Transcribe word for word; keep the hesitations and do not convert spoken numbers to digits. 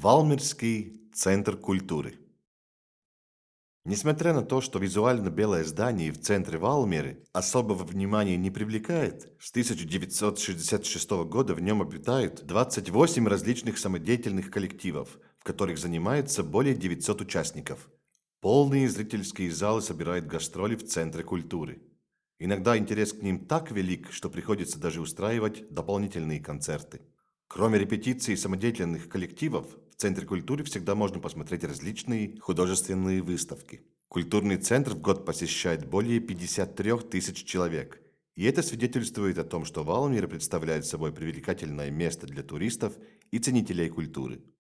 Валмирский центр культуры. Несмотря на то, что визуально белое здание в центре Валмиры особого внимания не привлекает, с тысяча девятьсот шестьдесят шестого года в нем обитают двадцать восемь различных самодеятельных коллективов, в которых занимается более девятисот участников. Полные зрительские залы собирают гастроли в центре культуры. Иногда интерес к ним так велик, что приходится даже устраивать дополнительные концерты. Кроме репетиций самодеятельных коллективов, в Центре культуры всегда можно посмотреть различные художественные выставки. Культурный центр в год посещает более пятидесяти трёх тысяч человек. И это свидетельствует о том, что Валмира представляет собой привлекательное место для туристов и ценителей культуры.